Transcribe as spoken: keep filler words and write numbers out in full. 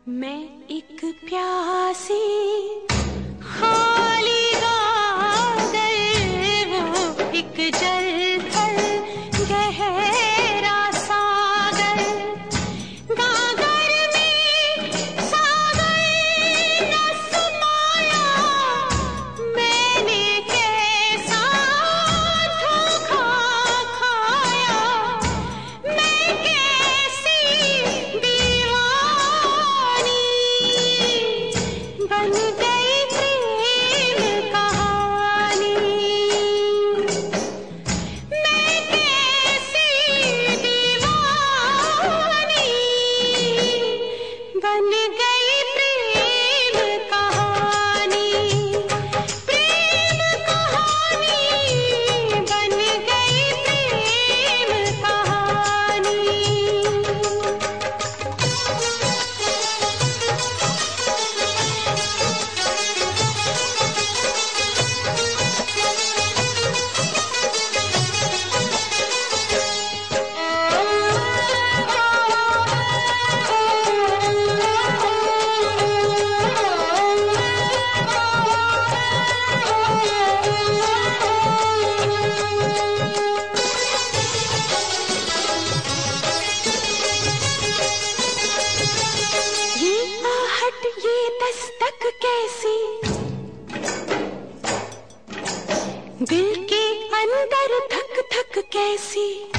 मैं एक प्यासी खाली गागर, वो एक जलथल गहरा सागर। गागर में सागर न समाया, मैंने कैसा धोखा खाया। मैं कैसी दीवानी बन गई प्रेम कहानी। मैं कैसी दीवानी बन गई प्रेम कहानी। प्रेम कहानी बन गई प्रेम कहानी। ये आहट ये दस्तक कैसी, दिल के अंदर धक धक कैसी।